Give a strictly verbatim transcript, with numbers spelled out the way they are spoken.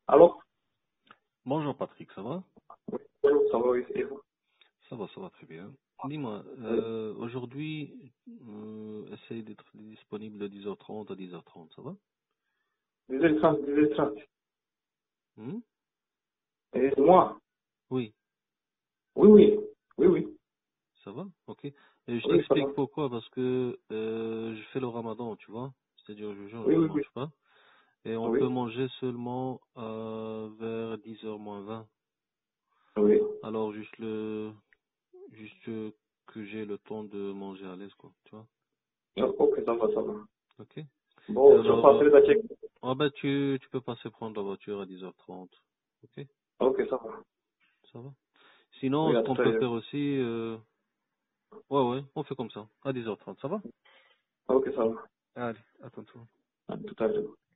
Alors, Bonjour Patrick, ça va? oui, ça va, oui, et vous? Ça va, ça va très bien. Dis-moi, Oui. euh, aujourd'hui, euh, essaye d'être disponible de dix heures trente à dix heures trente, ça va? dix heures trente, dix heures trente. Hmm. Et moi? Oui, Oui, oui, oui, oui, ça va? Ok. Et je oui, ça va. t'explique pourquoi, parce que euh, je fais le ramadan, tu vois? C'est-à-dire, je jure, Oui, je ne oui, oui, mange pas. Et on peut oui, manger seulement euh, vers dix heures moins vingt. oui. Alors, juste le, juste euh, que j'ai le temps de manger à l'aise, quoi, tu vois? Ah, ok, ça va, ça va. Ok. Et Bon, je alors, euh, passerai la check. ah ben, tu, tu peux passer prendre la voiture à dix heures trente. Ok, Ok, ça va. ça va. Sinon, Oui, ce à qu'on tout à peut l'heure. faire aussi, euh... ouais, ouais, on fait comme ça, à dix heures trente, ça va? Ok, ça va. Allez, à tantôt. À tout à l'heure.